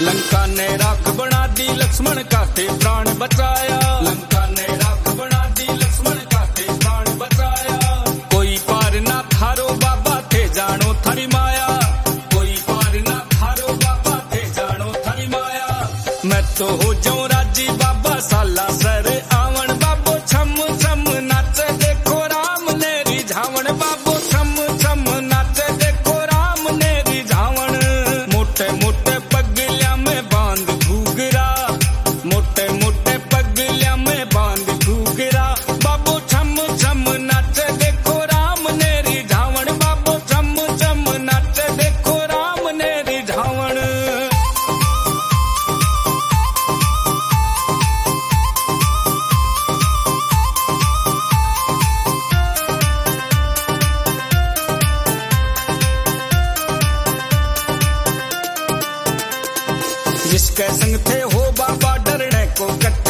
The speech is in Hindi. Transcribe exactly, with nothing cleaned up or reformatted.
लंका ने राख बना दी लक्ष्मण का थे प्राण बचाया। लंका ने राख बना दी लक्ष्मण का थे प्राण बचाया। कोई पार ना थारो बाबा थे जानो थारी माया। कोई पार ना थारो बाबा थे जानो थारी माया। मैं तो हो जाऊं राजी बाबा साला सर आवण। बाबो छम छम नाचे देखो राम ने रिझावण। बाबो छम छम नाचे देखो राम ने रिझावण। मोटे मोटे पगलिया में बांध घूगरा। मोटे मोटे पगलिया में बांध घूगरा। बाबो छम छम नाचे देखो राम ने रिझावण। बाबो छम छम नाचे देखो राम ने रिझावण। जिसके संग थे हो बाबा डरने को कट